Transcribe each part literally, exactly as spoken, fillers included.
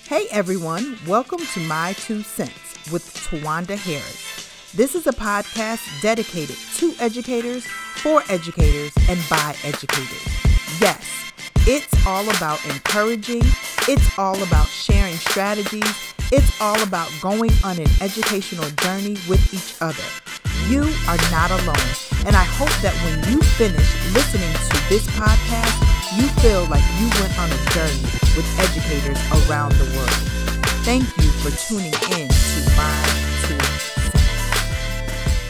Hey everyone, welcome to My Two Cents with Tawanda Harris. This is a podcast dedicated to educators, for educators, and by educators. Yes, it's all about encouraging, it's all about sharing strategies, it's all about going on an educational journey with each other. You are not alone, and I hope that when you finish listening to this podcast, you feel like you went on a journey with educators around the world. Thank you for tuning in to My Two Cents.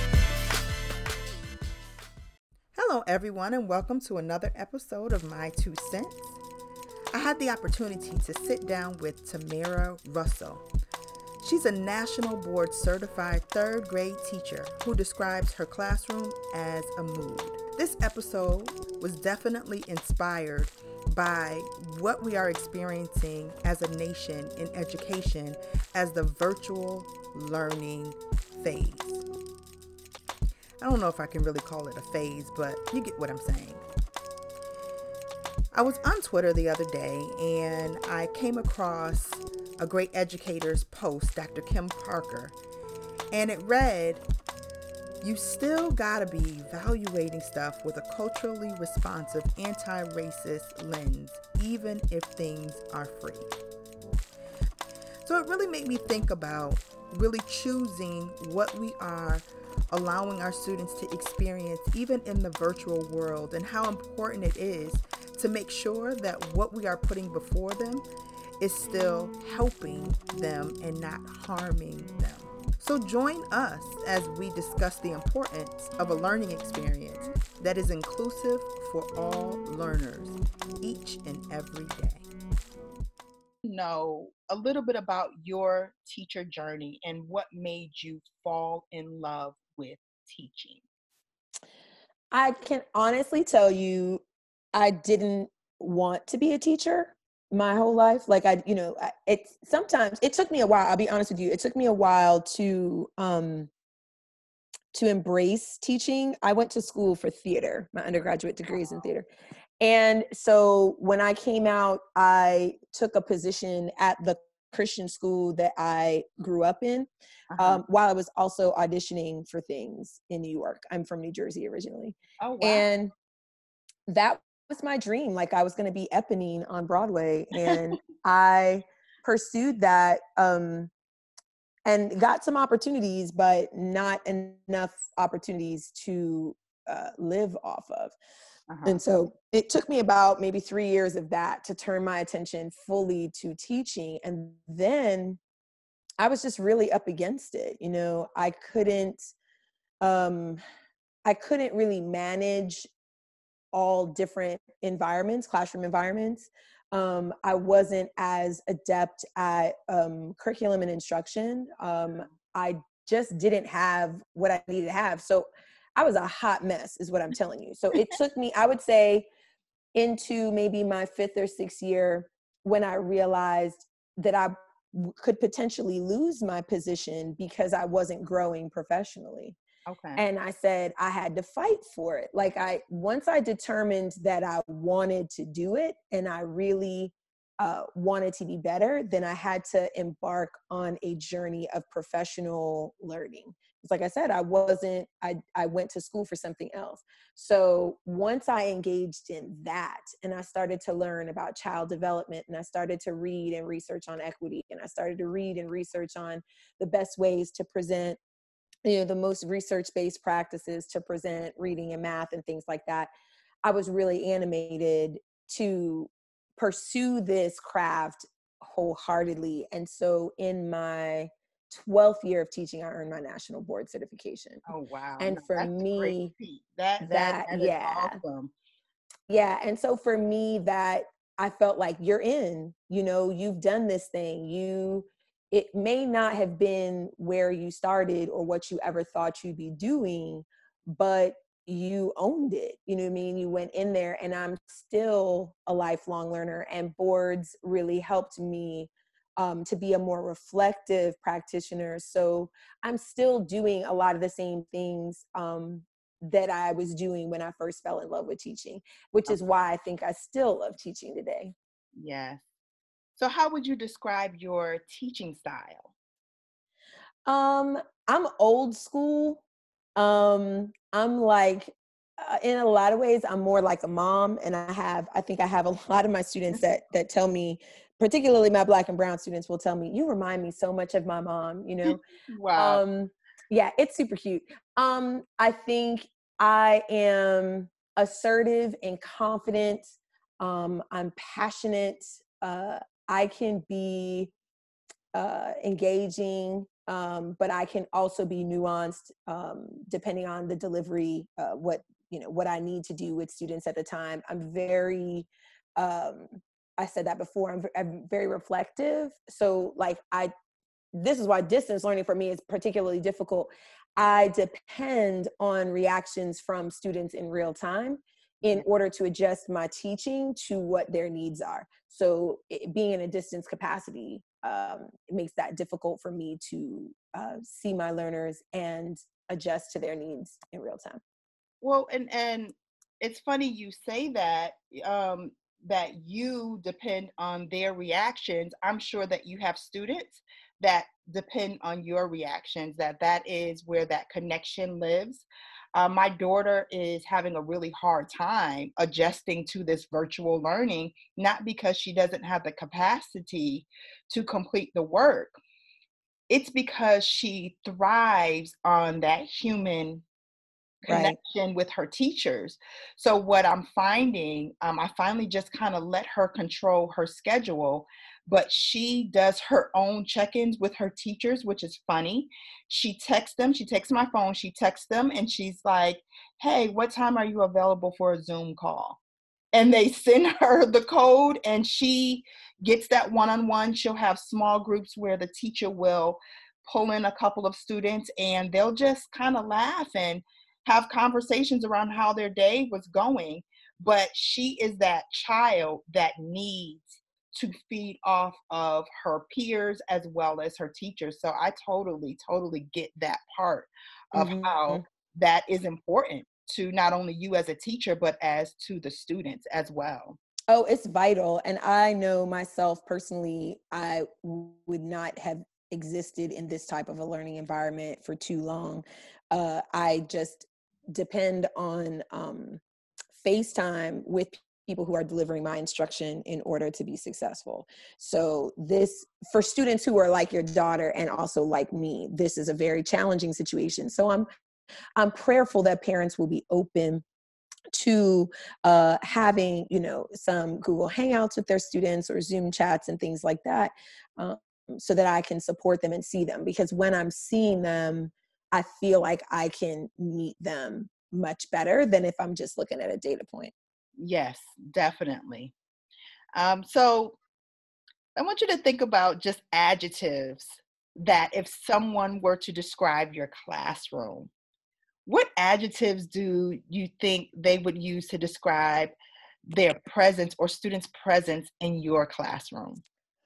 Hello, everyone, and welcome to another episode of My Two Cents. I had the opportunity to sit down with Tamara Russell. She's a national board certified third grade teacher who describes her classroom as a mood. This episode was definitely inspired by what we are experiencing as a nation in education as the virtual learning phase. I don't know if I can really call it a phase, but you get what I'm saying. I was on Twitter the other day and I came across a great educator's post, Doctor Kim Parker, and it read, "You still gotta be evaluating stuff with a culturally responsive anti-racist lens, even if things are free." So it really made me think about really choosing what we are allowing our students to experience even in the virtual world, and how important it is to make sure that what we are putting before them is still helping them and not harming them. So join us as we discuss the importance of a learning experience that is inclusive for all learners each and every day. Know a little bit about your teacher journey and what made you fall in love with teaching. I can honestly tell you, I didn't want to be a teacher my whole life. Like I, you know, I, it sometimes it took me a while. I'll be honest with you. It took me a while to um to embrace teaching. I went to school for theater. My undergraduate degree is in theater. And so when I came out, I took a position at the Christian school that I grew up in, Uh-huh. um, while I was also auditioning for things in New York. I'm from New Jersey originally. Oh, wow. And that was my dream. Like I was going to be Eponine on Broadway. And I pursued that um, and got some opportunities, but not enough opportunities to uh, live off of. Uh-huh. And so it took me about maybe three years of that to turn my attention fully to teaching. And then I was just really up against it. You know, I couldn't, um, I couldn't really manage all different environments, classroom environments. Um, I wasn't as adept at um, curriculum and instruction. Um, I just didn't have what I needed to have. So I was a hot mess is what I'm telling you. So it took me, I would say, into maybe my fifth or sixth year when I realized that I w- could potentially lose my position because I wasn't growing professionally. Okay. And I said I had to fight for it. Like I, once I determined that I wanted to do it and I really uh, wanted to be better, then I had to embark on a journey of professional learning. It's like I said, I wasn't, I, I went to school for something else. So once I engaged in that and I started to learn about child development and I started to read and research on equity and I started to read and research on the best ways to present, you know, the most research-based practices to present reading and math and things like that, I was really animated to pursue this craft wholeheartedly. And so in my twelfth year of teaching, I earned my national board certification. Oh, wow. And No, for that's a great me, feat. That that that, that is yeah, awesome. yeah. And so for me, that I felt like you're in, you know, you've done this thing. You, it may not have been where you started or what you ever thought you'd be doing, but you owned it. You know what I mean? You went in there, and I'm still a lifelong learner, and boards really helped me um, to be a more reflective practitioner. So I'm still doing a lot of the same things um, that I was doing when I first fell in love with teaching, which is Okay. why I think I still love teaching today. Yes. So how would you describe your teaching style? Um, I'm old school. Um, I'm like, uh, in a lot of ways, I'm more like a mom, and I have, I think I have a lot of my students that that tell me, particularly my Black and brown students, will tell me, "You remind me so much of my mom." You know, Wow. um, yeah, it's super cute. Um, I think I am assertive and confident. Um, I'm passionate. Uh, I can be uh, engaging, um, but I can also be nuanced um, depending on the delivery, uh, what you know, what I need to do with students at the time. I'm very, um, I said that before. I'm, I'm very reflective. So, like, I this is why distance learning for me is particularly difficult. I depend on reactions from students in real time in Yeah. order to adjust my teaching to what their needs are. So it, being in a distance capacity, um, it makes that difficult for me to uh, see my learners and adjust to their needs in real time. Well, and and it's funny you say that, um, that you depend on their reactions. I'm sure that you have students that depend on your reactions, that that is where that connection lives. Uh, my daughter is having a really hard time adjusting to this virtual learning, not because she doesn't have the capacity to complete the work. It's because she thrives on that human Right. connection with her teachers. So what I'm finding, um, I finally just kind of let her control her schedule, but she does her own check-ins with her teachers, which is funny. She texts them, she takes my phone, she texts them, and she's like, "Hey, what time are you available for a Zoom call?" And they send her the code, and she gets that one-on-one. She'll have small groups where the teacher will pull in a couple of students, and they'll just kind of laugh and have conversations around how their day was going. But she is that child that needs to feed off of her peers as well as her teachers. So I totally, totally get that part of Hmm. how that is important to not only you as a teacher, but as to the students as well. Oh, it's vital. And I know myself personally, I w- would not have existed in this type of a learning environment for too long. Uh, I just depend on um, FaceTime with people who are delivering my instruction in order to be successful. So this, for students who are like your daughter and also like me, this is a very challenging situation. So I'm I'm prayerful that parents will be open to uh, having, you know, some Google Hangouts with their students or Zoom chats and things like that, um, so that I can support them and see them. Because when I'm seeing them, I feel like I can meet them much better than if I'm just looking at a data point. Yes, definitely. Um, so I want you to think about just adjectives that if someone were to describe your classroom, what adjectives do you think they would use to describe their presence or students' presence in your classroom?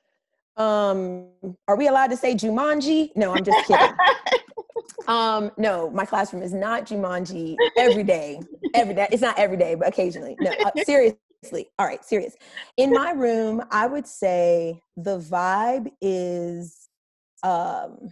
Um, are we allowed to say Jumanji? No, I'm just kidding. Um, no, my classroom is not Jumanji every day. Every day. It's not every day, but occasionally. No, uh, seriously. All right, serious. In my room, I would say the vibe is, um,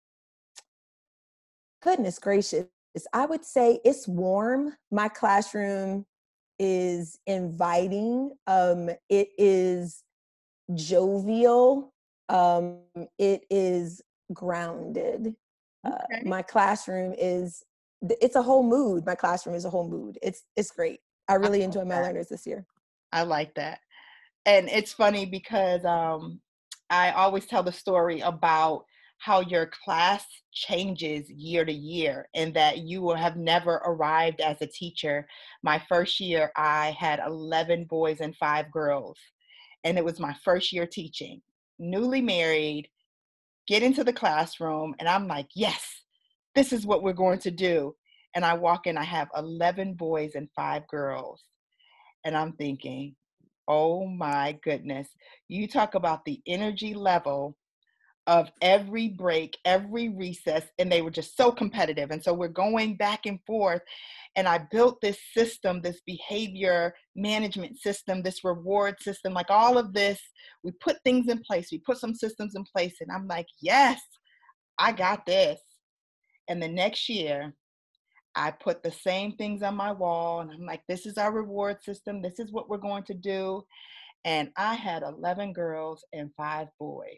goodness gracious. I would say it's warm. My classroom is inviting. Um, it is jovial. Um, it is grounded. Uh, Okay, my classroom is, it's a whole mood. My classroom is a whole mood. It's it's great. I I really like enjoy my that. learners this year. I like that. And it's funny because um, I always tell the story about how your class changes year to year and that you will have never arrived as a teacher. My first year, I had eleven boys and five girls, and it was my first year teaching. Newly married, get into the classroom, and I'm like, yes, this is what we're going to do. And I walk in, I have eleven boys and five girls. And I'm thinking, oh my goodness. You talk about the energy level of every break, every recess, and they were just so competitive. And so we're going back and forth. And I built this system, this behavior management system, this reward system, like all of this. We put things in place. We put some systems in place. And I'm like, yes, I got this. And the next year, I put the same things on my wall. And I'm like, this is our reward system. This is what we're going to do. And I had eleven girls and five boys.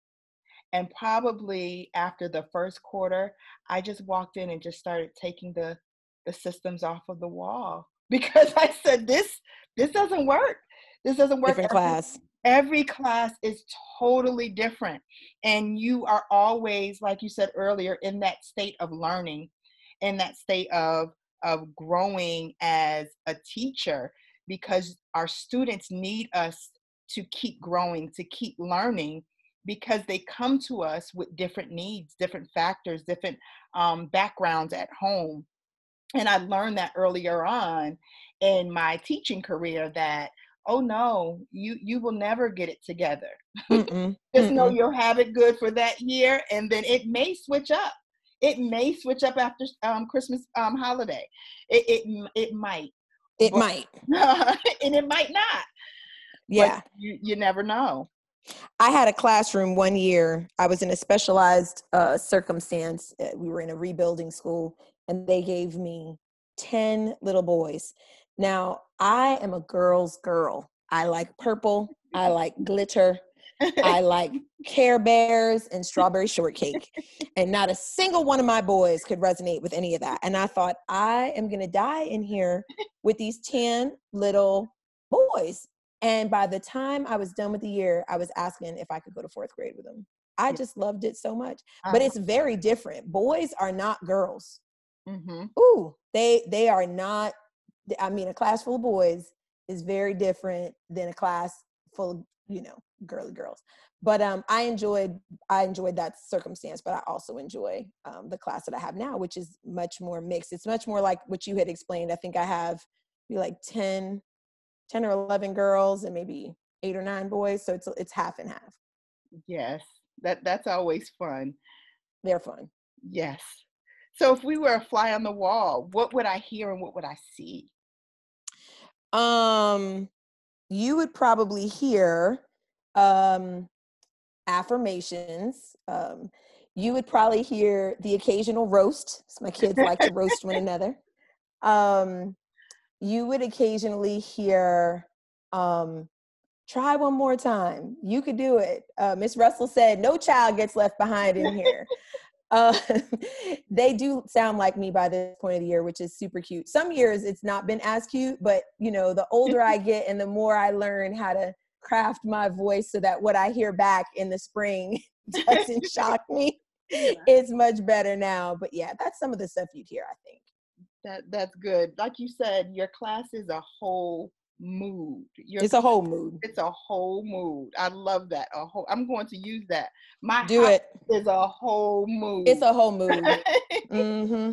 And probably after the first quarter, I just walked in and just started taking the the systems off of the wall because I said, this this doesn't work. This doesn't work. Different Every, class. every class is totally different. And you are always, like you said earlier, in that state of learning, in that state of of growing as a teacher, because our students need us to keep growing, to keep learning, because they come to us with different needs, different factors, different um, backgrounds at home. And I learned that earlier on in my teaching career that, oh no, you you will never get it together. Mm-mm, Just know mm-mm. you'll have it good for that year, and then it may switch up. It may switch up after um, Christmas um, holiday. It, it it might. It But, might. and it might not. Yeah. But you, you never know. I had a classroom one year. I was in a specialized uh, circumstance. Uh, We were in a rebuilding school, and they gave me ten little boys. Now, I am a girl's girl. I like purple. I like glitter. I like Care Bears and strawberry shortcake. And not a single one of my boys could resonate with any of that. And I thought, I am going to die in here with these ten little boys. And by the time I was done with the year, I was asking if I could go to fourth grade with them. I just loved it so much. But it's very different. Boys are not girls. Mm-hmm. Ooh, they they are not. I mean, a class full of boys is very different than a class full of, you know, girly girls. But um, I enjoyed I enjoyed that circumstance. But I also enjoy um, the class that I have now, which is much more mixed. It's much more like what you had explained. I think I have be like ten. ten or eleven girls and maybe eight or nine boys. So it's it's half and half. Yes, that that's always fun. They're fun. Yes. So if we were a fly on the wall, what would I hear and what would I see? Um, you would probably hear um, affirmations. Um, you would probably hear the occasional roast. So my kids like to roast one another. Um, you would occasionally hear um, try one more time. You could do it. Uh, Miss Russell said, no child gets left behind in here. uh, they do sound like me by this point of the year, which is super cute. Some years it's not been as cute, but you know, the older I get and the more I learn how to craft my voice so that what I hear back in the spring doesn't shock me, yeah. It's much better now. But yeah, that's some of the stuff you'd hear, I think. That that's good. Like you said, your class is a whole mood. Your it's a whole mood. It's a whole mood. I love that. A whole. I'm going to use that. My do house it. Is a whole mood. It's a whole mood. Mm-hmm.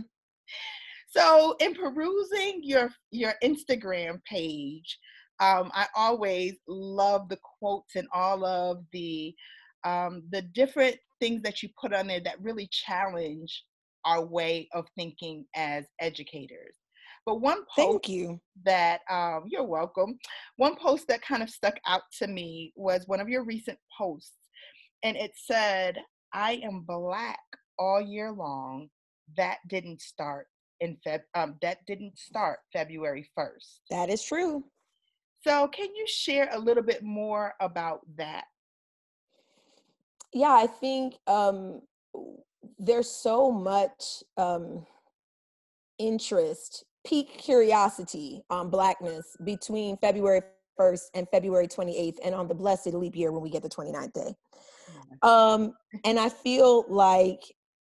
So, in perusing your your Instagram page, um, I always love the quotes and all of the um, the different things that you put on there that really challenge our way of thinking as educators. But one post Thank you. that um, you're welcome. One post that kind of stuck out to me was one of your recent posts, and it said, "I am Black all year long. That didn't start in Feb. Um, that didn't start February first." That is true. So, can you share a little bit more about that? Yeah, I think um, there's so much um, interest, peak curiosity on Blackness between February first and February twenty-eighth, and on the blessed leap year when we get the twenty-ninth day. Um, and I feel like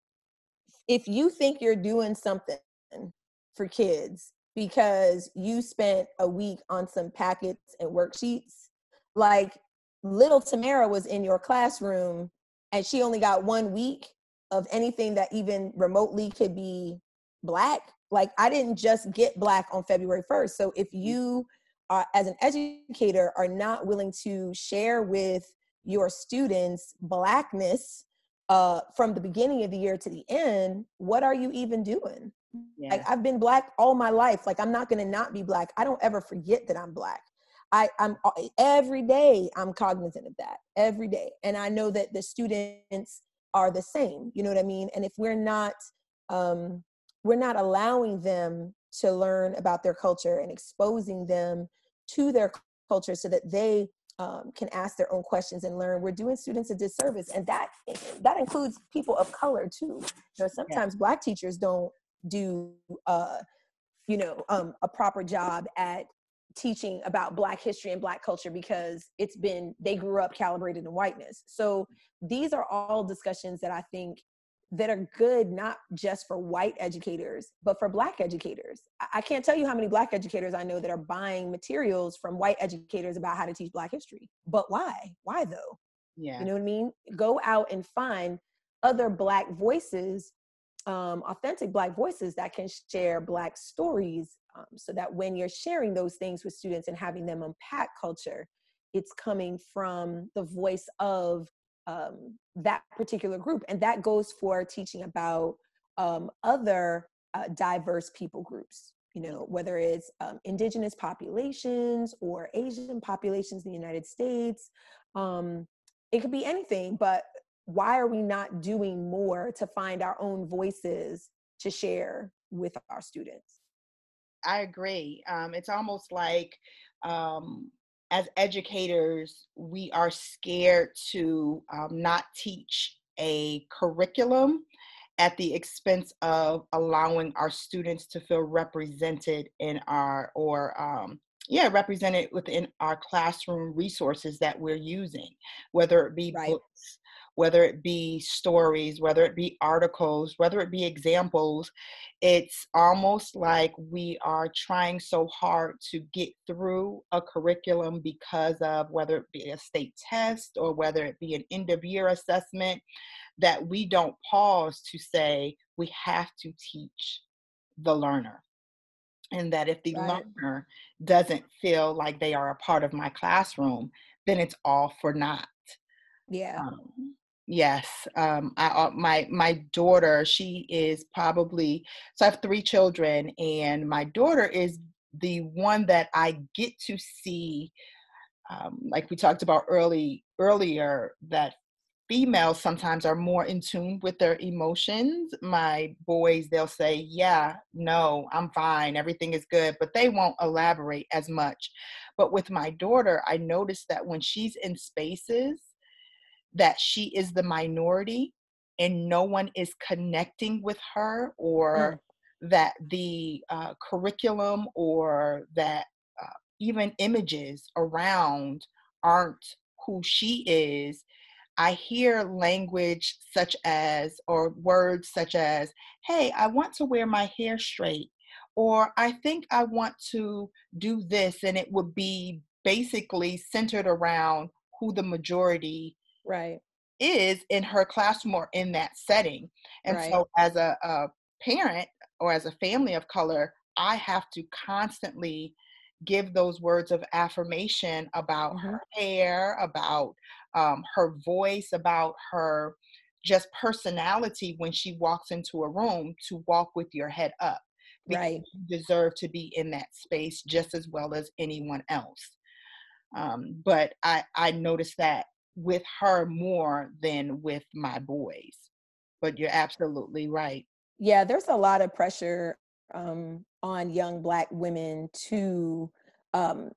if you think you're doing something for kids because you spent a week on some packets and worksheets, like little Tamara was in your classroom and she only got one week of anything that even remotely could be Black. Like I didn't just get Black on February first. So if you are, as an educator, are not willing to share with your students Blackness uh, from the beginning of the year to the end, what are you even doing? Like, Yeah. I've been Black all my life. Like, I'm not going to not be Black. I don't ever forget that I'm Black. I, I'm every day I'm cognizant of that every day. And I know that the students are the same, you know what I mean? And if we're not, um, we're not allowing them to learn about their culture and exposing them to their culture so that they um, can ask their own questions and learn, we're doing students a disservice. And that, that includes people of color too. You know, Yeah. sometimes Black teachers don't do, uh, you know, um, a proper job at teaching about Black history and Black culture because it's been, they grew up calibrated in whiteness. So these are all discussions that I think that are good, not just for white educators, but for Black educators. I can't tell you how many Black educators I know that are buying materials from white educators about how to teach Black history. But why? Why though? Yeah. You know what I mean? Go out and find other Black voices, um, authentic Black voices that can share Black stories, um, so that when you're sharing those things with students and having them unpack culture, it's coming from the voice of um, that particular group. And that goes for teaching about um, other uh, diverse people groups, you know, whether it's um, indigenous populations or Asian populations in the United States. Um, it could be anything, but why are we not doing more to find our own voices to share with our students? I agree. Um, it's almost like um, as educators, we are scared to um, not teach a curriculum at the expense of allowing our students to feel represented in our, or um, yeah, represented within our classroom resources that we're using, whether it be Right. books, whether it be stories, whether it be articles, whether it be examples. It's almost like we are trying so hard to get through a curriculum because of whether it be a state test or whether it be an end of year assessment, that we don't pause to say we have to teach the learner. And that if the Right. learner doesn't feel like they are a part of my classroom, then it's all for naught. Yeah. Um, yes, um, I, uh, my my daughter, she is probably, so I have three children, and my daughter is the one that I get to see, um, like we talked about early earlier, that females sometimes are more in tune with their emotions. My boys, they'll say, yeah, no, I'm fine, everything is good, but they won't elaborate as much. But with my daughter, I noticed that when she's in spaces that she is the minority and no one is connecting with her, or Mm. that the uh, curriculum or that uh, even images around aren't who she is, I hear language such as, or words such as, hey, I want to wear my hair straight, or I think I want to do this. And it would be basically centered around who the majority Right. is in her classroom or in that setting. And Right. so as a, a parent or as a family of color, I have to constantly give those words of affirmation about Mm-hmm. her hair, about um, her voice, about her just personality when she walks into a room, to walk with your head up, because Right. you deserve to be in that space just as well as anyone else. Um, but I, I noticed that with her more than with my boys. But you're absolutely right. Yeah, there's a lot of pressure um, on young Black women to um,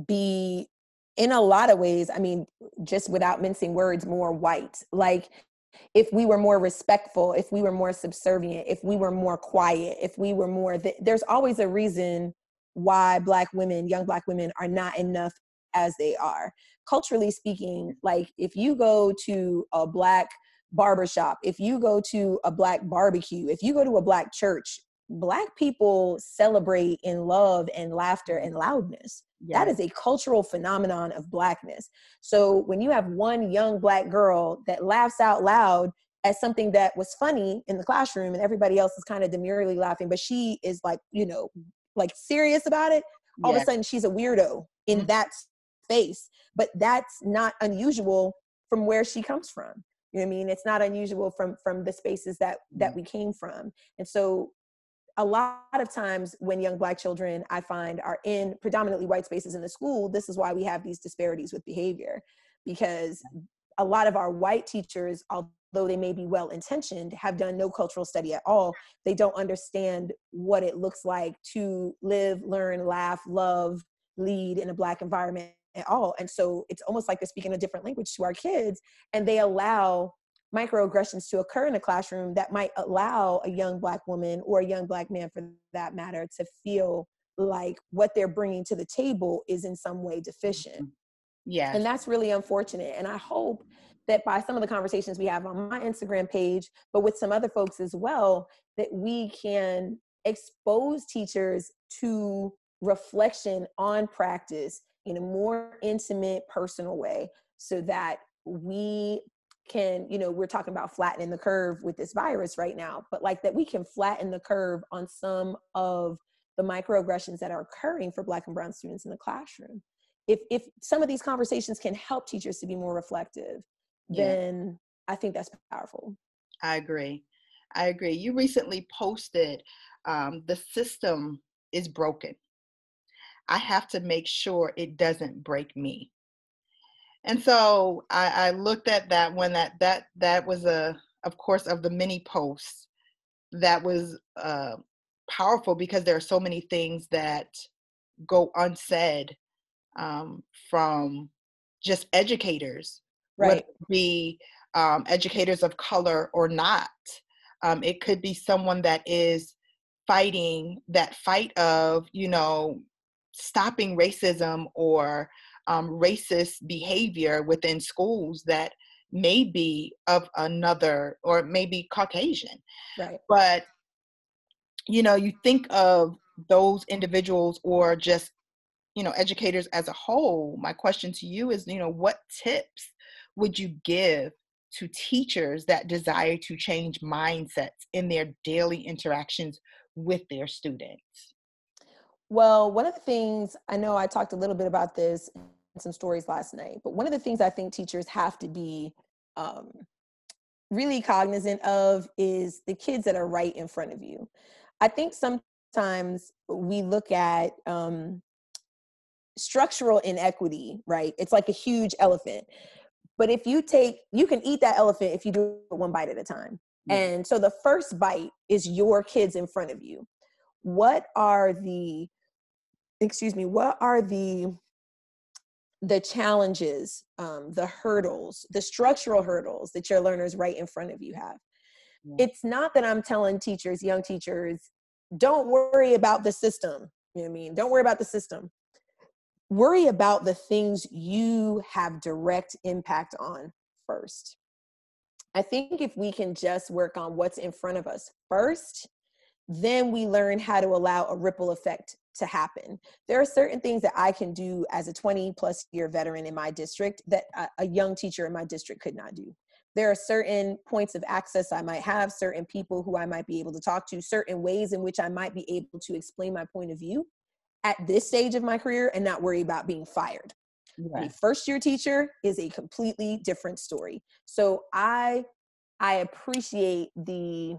be, in a lot of ways, I mean, just without mincing words, more white. Like, if we were more respectful, if we were more subservient, if we were more quiet, if we were more, th- there's always a reason why Black women, young Black women, are not enough as they are. Culturally speaking, like, if you go to a Black barbershop, if you go to a Black barbecue, if you go to a Black church, Black people celebrate in love and laughter and loudness. That Yes. is a cultural phenomenon of Blackness. So when you have one young Black girl that laughs out loud at something that was funny in the classroom and everybody else is kind of demurely laughing, but she is like, you know, like serious about it, all of a Yes. sudden she's a weirdo in Mhm. that space. But that's not unusual from where she comes from. You know what I mean? It's not unusual from from the spaces that that we came from. And so a lot of times when young Black children, I find, are in predominantly white spaces in the school, this is why we have these disparities with behavior, because a lot of our white teachers, although they may be well-intentioned, have done no cultural study at all. They don't understand what it looks like to live, learn, laugh, love, lead in a Black environment at all. And so it's almost like they're speaking a different language to our kids, and they allow microaggressions to occur in the classroom that might allow a young Black woman, or a young Black man for that matter, to feel like what they're bringing to the table is in some way deficient. Yes. And that's really unfortunate. And I hope that by some of the conversations we have on my Instagram page, but with some other folks as well, that we can expose teachers to reflection on practice in a more intimate, personal way, so that we can, you know, we're talking about flattening the curve with this virus right now, but like that we can flatten the curve on some of the microaggressions that are occurring for Black and brown students in the classroom. If if some of these conversations can help teachers to be more reflective, Yeah. then I think that's powerful. I agree. I agree. You recently posted, um, the system is broken. I have to make sure it doesn't break me. And so I, I looked at that when that that that was a, of course, of the many posts, that was uh, powerful, because there are so many things that go unsaid, um, from just educators, whether Right. it be um, educators of color or not. Um, it could be someone that is fighting that fight of, you know, stopping racism or um, racist behavior within schools that may be of another, or maybe Caucasian. Right. But, you know, you think of those individuals, or just, you know, educators as a whole. My question to you is, you know, what tips would you give to teachers that desire to change mindsets in their daily interactions with their students? Well, one of the things, I know I talked a little bit about this in some stories last night, but one of the things I think teachers have to be um, really cognizant of is the kids that are right in front of you. I think sometimes we look at um, structural inequity, right? It's like a huge elephant. But if you take, you can eat that elephant if you do it one bite at a time. Yeah. And so the first bite is your kids in front of you. What are the, excuse me, what are the the challenges, um, the hurdles, the structural hurdles that your learners right in front of you have? Yeah. It's not that I'm telling teachers, young teachers, don't worry about the system. You know what I mean? Don't worry about the system. Worry about the things you have direct impact on first. I think if we can just work on what's in front of us first, then we learn how to allow a ripple effect to happen. There are certain things that I can do as a twenty plus year veteran in my district that a, a young teacher in my district could not do. There are certain points of access I might have, certain people who I might be able to talk to, certain ways in which I might be able to explain my point of view at this stage of my career and not worry about being fired. Yeah. A first year teacher is a completely different story. So I I appreciate the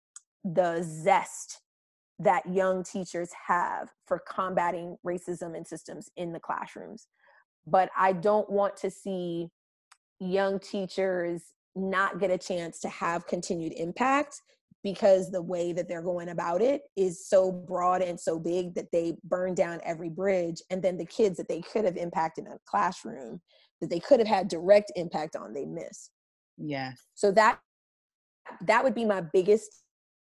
the zest that young teachers have for combating racism and systems in the classrooms. But I don't want to see young teachers not get a chance to have continued impact because the way that they're going about it is so broad and so big that they burn down every bridge. And then the kids that they could have impacted in a classroom, that they could have had direct impact on, they miss. Yes. So that that would be my biggest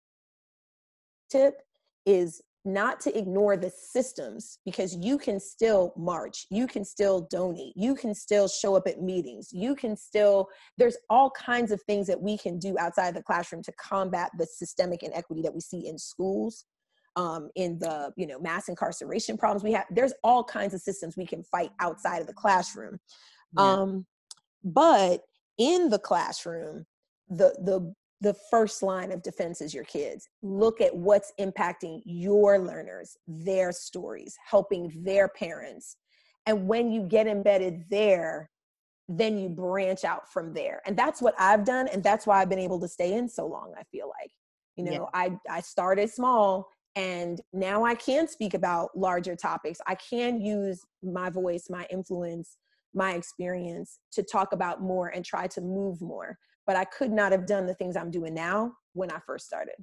tip, is not to ignore the systems, because you can still march, you can still donate, you can still show up at meetings, you can still, there's all kinds of things that we can do outside the classroom to combat the systemic inequity that we see in schools, um, in the, you know, mass incarceration problems we have. There's all kinds of systems we can fight outside of the classroom. Yeah. Um, but in the classroom, the the the first line of defense is your kids. Look at what's impacting your learners, their stories, helping their parents. And when you get embedded there, then you branch out from there. And that's what I've done. And that's why I've been able to stay in so long, I feel like. You Yeah. know, I, I started small, and now I can speak about larger topics. I can use my voice, my influence, my experience to talk about more and try to move more. But I could not have done the things I'm doing now when I first started.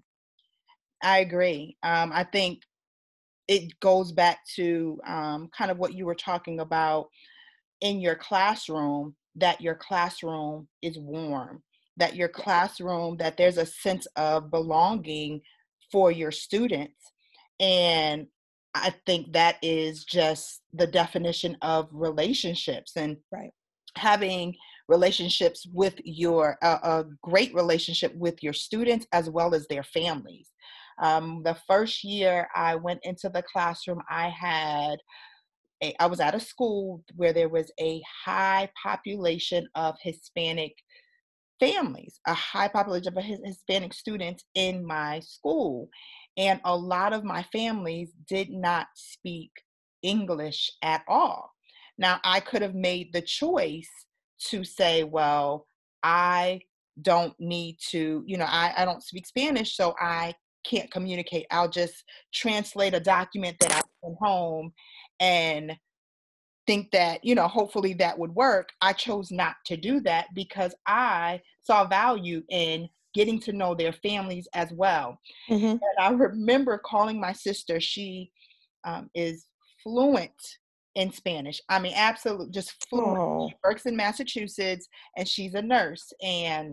I agree. Um, I think it goes back to um, kind of what you were talking about in your classroom, that your classroom is warm, that your classroom, that there's a sense of belonging for your students. And I think that is just the definition of relationships, and Right. having relationships with your, uh, a great relationship with your students as well as their families. Um, the first year I went into the classroom, I had a, I was at a school where there was a high population of Hispanic families, a high population of His- Hispanic students in my school. And a lot of my families did not speak English at all. Now, I could have made the choice to say, well, I don't need to, you know, I, I don't speak Spanish, so I can't communicate. I'll just translate a document that I sent home and think that, you know, hopefully that would work. I chose not to do that because I saw value in getting to know their families as well. Mm-hmm. And I remember calling my sister. She um, is fluent in Spanish. I mean, absolutely just fluent. Oh. She works in Massachusetts and she's a nurse. And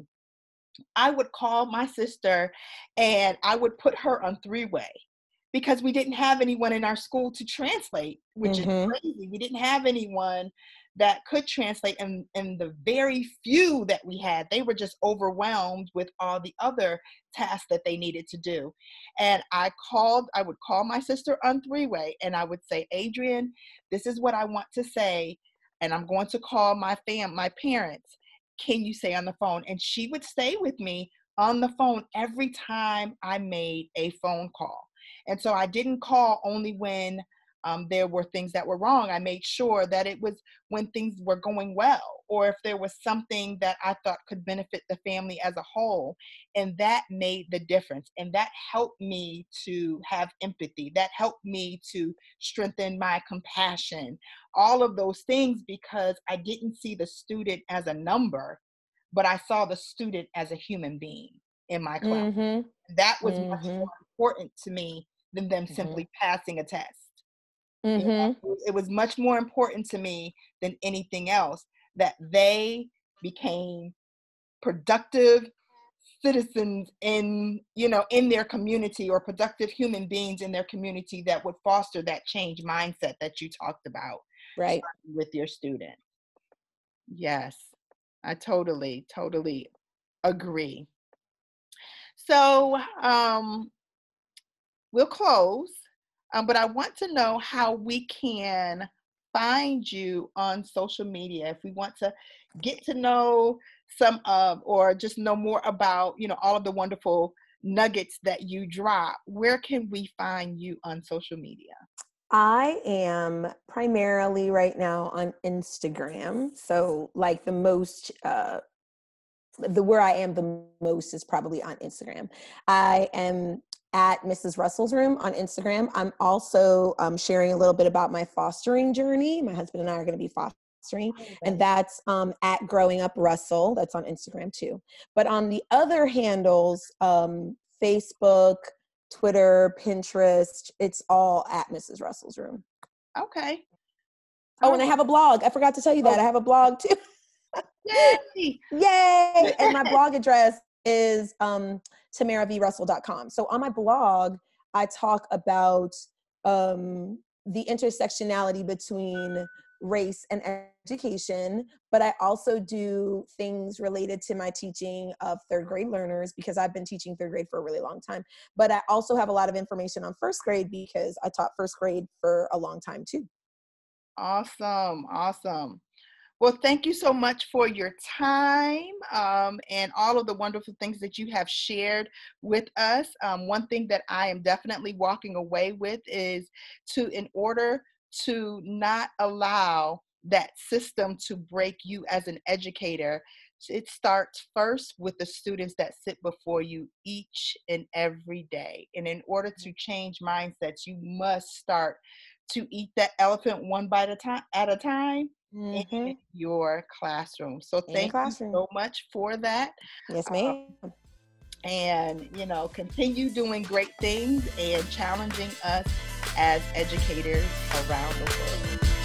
I would call my sister and I would put her on three-way because we didn't have anyone in our school to translate, which is Mm-hmm. crazy. We didn't have anyone that could translate, and, and the very few that we had, they were just overwhelmed with all the other tasks that they needed to do. And I called, I would call my sister on three-way and I would say, Adrian, this is what I want to say, and I'm going to call my fam, my parents. Can you say on the phone? And she would stay with me on the phone every time I made a phone call. And so I didn't call only when um, there were things that were wrong. I made sure that it was when things were going well, or if there was something that I thought could benefit the family as a whole. And that made the difference. And that helped me to have empathy. That helped me to strengthen my compassion, all of those things, because I didn't see the student as a number, but I saw the student as a human being in my class. Mm-hmm. That was much Mm-hmm. more important to me than them Mm-hmm. simply passing a test. You Mm-hmm. know, it was much more important to me than anything else that they became productive citizens in, you know, in their community, or productive human beings in their community that would foster that change mindset that you talked about Right. with your students. Yes, I totally, totally agree. So, um, we'll close, um, but I want to know how we can find you on social media. If we want to get to know some of, or just know more about, you know, all of the wonderful nuggets that you drop, where can we find you on social media? I am primarily right now on Instagram. So like the most uh the where I am the most is probably on Instagram. I am at Missus Russell's Room on Instagram. I'm also um, sharing a little bit about my fostering journey. My husband and I are going to be fostering, and that's um, at Growing Up Russell. That's on Instagram too. But on the other handles, um, Facebook, Twitter, Pinterest, it's all at Missus Russell's Room. Okay. Oh, All and I right. have a blog. I forgot to tell you that. I have a blog too. Yay! Yay! And my blog address is um, tamara v russell dot com. So on my blog, I talk about um, the intersectionality between race and education, but I also do things related to my teaching of third grade learners because I've been teaching third grade for a really long time. But I also have a lot of information on first grade because I taught first grade for a long time too. Awesome. Awesome. Well, thank you so much for your time um, and all of the wonderful things that you have shared with us. Um, one thing that I am definitely walking away with is to, in order to not allow that system to break you as an educator, it starts first with the students that sit before you each and every day. And in order to change mindsets, you must start to eat that elephant one bite at a time, at a time Mm-hmm. in your classroom. So In your thank you classroom. so much for that. Yes, Uh, ma'am. and, you know, continue doing great things and challenging us as educators around the world.